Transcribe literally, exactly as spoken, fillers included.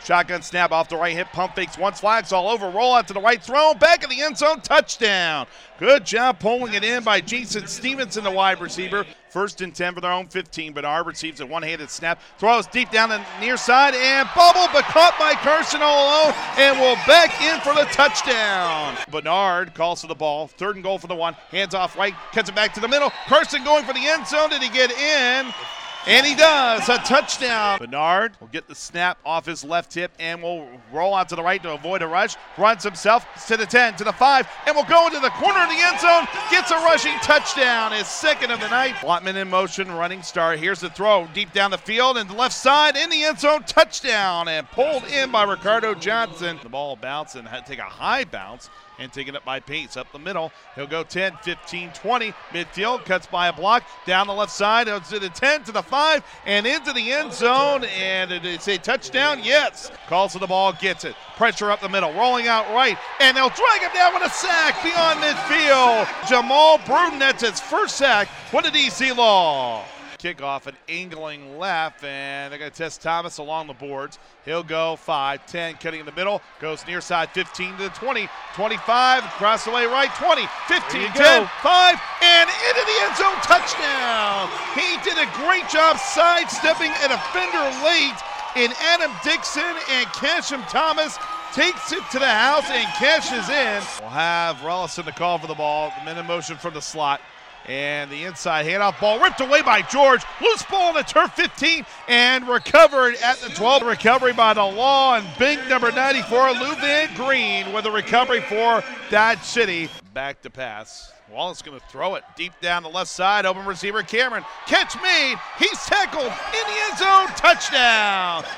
Shotgun snap off the right hip, pump fakes, once flags all over, roll out to the right, throw back in the end zone, touchdown. Good job pulling it in by Jason Stevenson, the wide receiver. First and ten for their own fifteen. Bernard receives a one-handed snap, throws deep down the near side, and bubble, but caught by Carson all alone, and will back in for the touchdown. Bernard calls for the ball, third and goal for the one, hands off right, cuts it back to the middle. Carson going for the end zone. Did he get in? And he does, a touchdown. Bernard will get the snap off his left hip and will roll out to the right to avoid a rush. Runs himself to the ten, to the five, and will go into the corner of the end zone. Gets a rushing touchdown, his second of the night. Blotman in motion, running start. Here's the throw deep down the field and the left side in the end zone. Touchdown, and pulled in by Ricardo Johnson. The ball bounced and had to take a high bounce and taken up by Pace up the middle. He'll go ten, fifteen, twenty. Midfield, cuts by a block. Down the left side, to the ten, to the five, and into the end zone. And it's a touchdown, yes. Calls for the ball, gets it. Pressure up the middle, rolling out right, and they'll drag him down with a sack beyond midfield. Jamal Bruton, that's his first sack with the D C Law. Kickoff and angling left, and they're going to test Thomas along the boards. He'll go five, ten, cutting in the middle, goes near side fifteen to the twenty, twenty-five, across the way right, twenty, fifteen, ten, five, and into the end zone, touchdown. He did a great job sidestepping an offender late in Adam Dixon, and Casham Thomas takes it to the house and cashes in. We'll have Rellis in the call for the ball, the men in motion from the slot. And the inside handoff ball ripped away by George. Loose ball on the turf fifteen and recovered at the twelve. Recovery by the Law and big number ninety-four, Lou Van Green with a recovery for Dodge City. Back to pass. Wallace going to throw it deep down the left side. Open receiver Cameron. Catch made. He's tackled in the end zone. Touchdown.